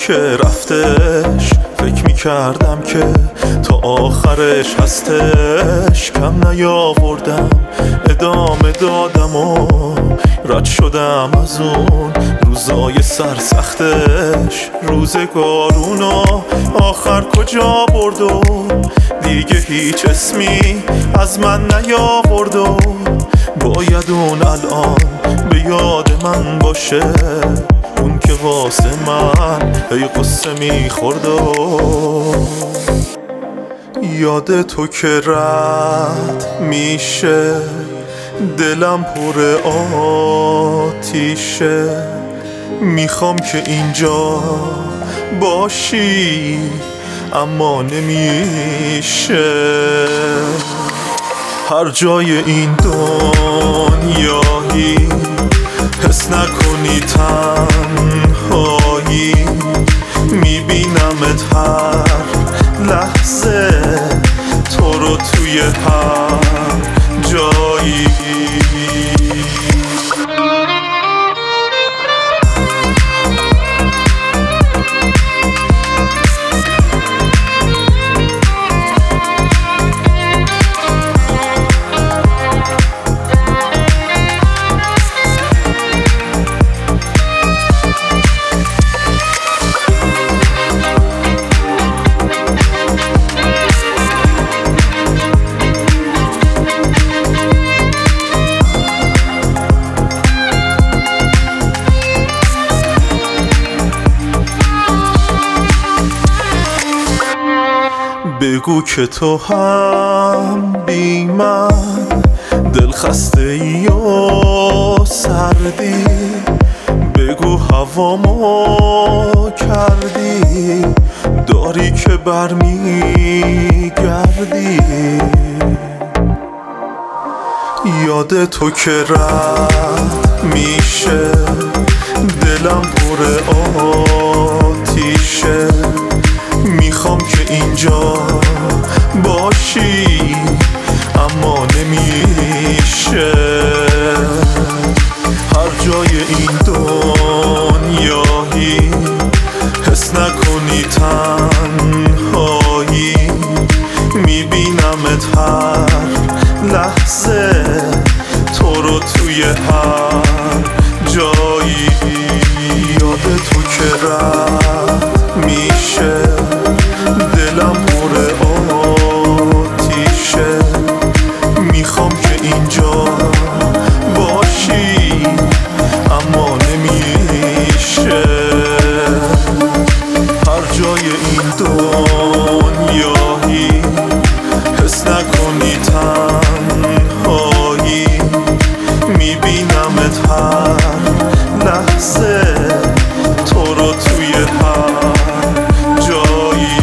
که رفتش فکر میکردم که تا آخرش هستش، کم نیاوردم ادامه دادم و رد شدم از اون روزای سرسختش. روزگارونو آخر کجا برد و دیگه هیچ اسمی از من نیاورد و باید اون الان به یاد من باشه، اون که واسه من هی قصه میخورد و یاد تو که رد میشه دلم پر آتیشه. میخوام که اینجا باشی اما نمیشه. هر جای این دنیایی حس نکنی تنهایی، میبینمت هر لحظه تو رو توی هر جایی. بگو که تو هم بی من دل خسته ای و سردی، بگو هوامو کردی داری که برمیگردی. یاد تو که رد میشه دلم پر آتیشه. میخوام که اینجا باشی اما نمیشه. هر جای این دنیایی حس نکنی تنهایی، میبینمت هر لحظه تو رو توی هر جایی. یاد تو که رد میشه دلم پر آتیشه. میخوام که اینجا باشی اما نمیشه. هر جای این دنیایی حس نکنی تنهایی، میبینمت هر لحظه تو رو توی هر جایی.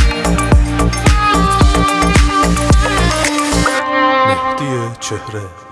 چهره